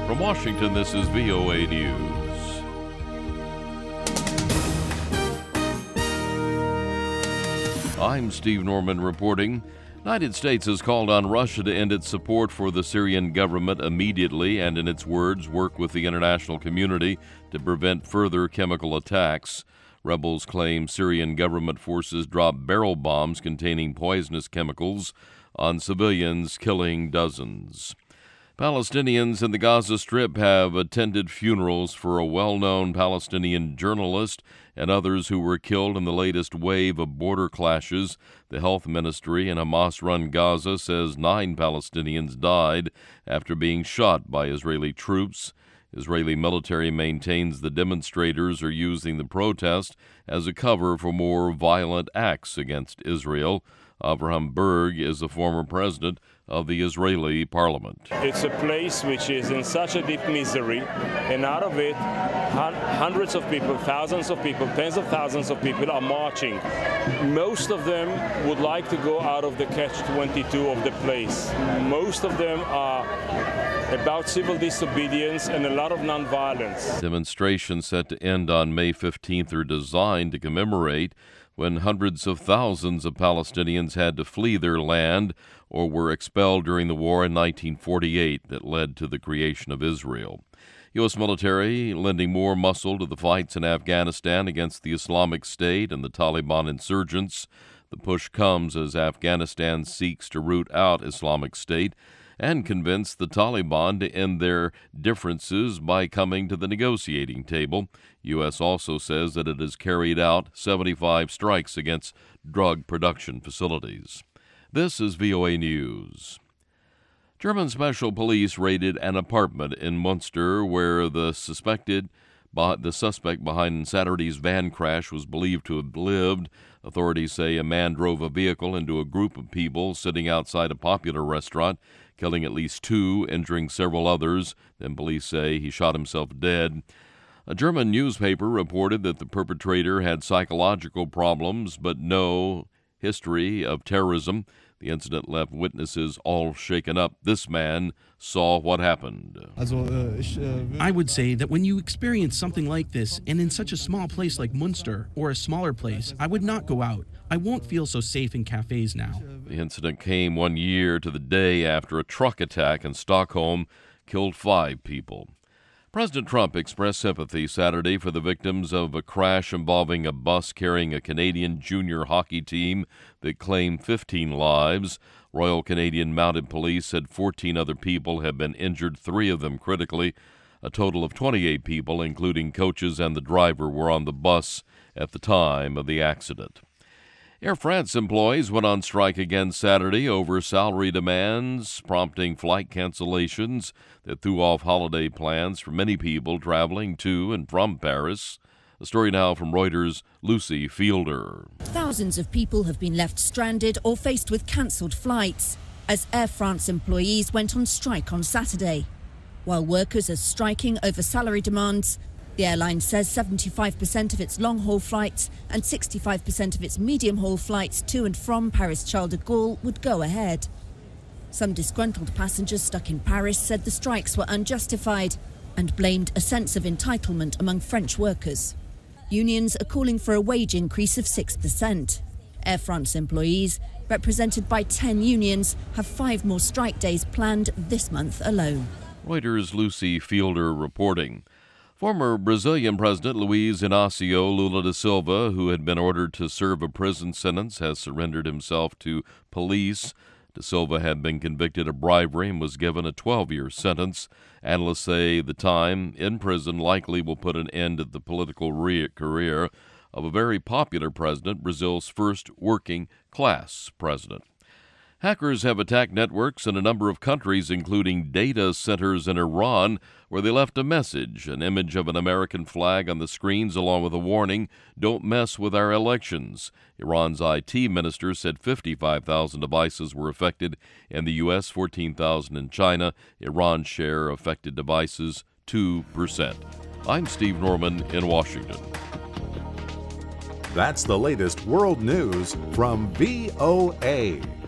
From Washington, this is VOA News. I'm Steve Norman reporting. The United States has called on Russia to end its support for the Syrian government immediately and, in its words, work with the international community to prevent further chemical attacks. Rebels claim Syrian government forces dropped barrel bombs containing poisonous chemicals on civilians, killing dozens. Palestinians in the Gaza Strip have attended funerals for a well-known Palestinian journalist and others who were killed in the latest wave of border clashes. The health ministry in Hamas-run Gaza says 9 Palestinians died after being shot by Israeli troops. Israeli military maintains the demonstrators are using the protest as a cover for more violent acts against Israel. Avraham Berg is the former president of the Israeli parliament. It's a place which is in such a deep misery, and out of it, hundreds of people, thousands of people, tens of thousands of people are marching. Most of them would like to go out of the catch-22 of the place. Most of them are about civil disobedience and a lot of nonviolence. Demonstrations set to end on May 15th are designed to commemorate when hundreds of thousands of Palestinians had to flee their land or were expelled during the war in 1948 that led to the creation of Israel. U.S. military lending more muscle to the fights in Afghanistan against the Islamic State and the Taliban insurgents. The push comes as Afghanistan seeks to root out Islamic State and convince the Taliban to end their differences by coming to the negotiating table. U.S. also says that it has carried out 75 strikes against drug production facilities. This is VOA News. German special police raided an apartment in Munster where the suspect behind Saturday's van crash was believed to have lived. Authorities say a man drove a vehicle into a group of people sitting outside a popular restaurant, killing at least 2, injuring several others. Then police say he shot himself dead. A German newspaper reported that the perpetrator had psychological problems but no history of terrorism. The incident left witnesses all shaken up. This man saw what happened. I would say that when you experience something like this, and in such a small place like Munster, or a smaller place, I would not go out. I won't feel so safe in cafes now. The incident came 1 year to the day after a truck attack in Stockholm killed 5 people. President Trump expressed sympathy Saturday for the victims of a crash involving a bus carrying a Canadian junior hockey team that claimed 15 lives. Royal Canadian Mounted Police said 14 other people have been injured, 3 of them critically. A total of 28 people, including coaches and the driver, were on the bus at the time of the accident. Air France employees went on strike again Saturday over salary demands, prompting flight cancellations that threw off holiday plans for many people traveling to and from Paris. A story now from Reuters' Lucy Fielder. Thousands of people have been left stranded or faced with cancelled flights as Air France employees went on strike on Saturday. While workers are striking over salary demands, the airline says 75% of its long-haul flights and 65% of its medium-haul flights to and from Paris-Charles de Gaulle would go ahead. Some disgruntled passengers stuck in Paris said the strikes were unjustified and blamed a sense of entitlement among French workers. Unions are calling for a wage increase of 6%. Air France employees, represented by 10 unions, have 5 more strike days planned this month alone. Reuters' Lucy Fielder reporting. Former Brazilian President Luiz Inácio Lula da Silva, who had been ordered to serve a prison sentence, has surrendered himself to police. Da Silva had been convicted of bribery and was given a 12-year sentence. Analysts say the time in prison likely will put an end to the political career of a very popular president, Brazil's first working-class president. Hackers have attacked networks in a number of countries, including data centers in Iran, where they left a message, an image of an American flag on the screens, along with a warning, "Don't mess with our elections." Iran's IT minister said 55,000 devices were affected in the U.S., 14,000 in China. Iran's share of affected devices, 2%. I'm Steve Norman in Washington. That's the latest world news from VOA.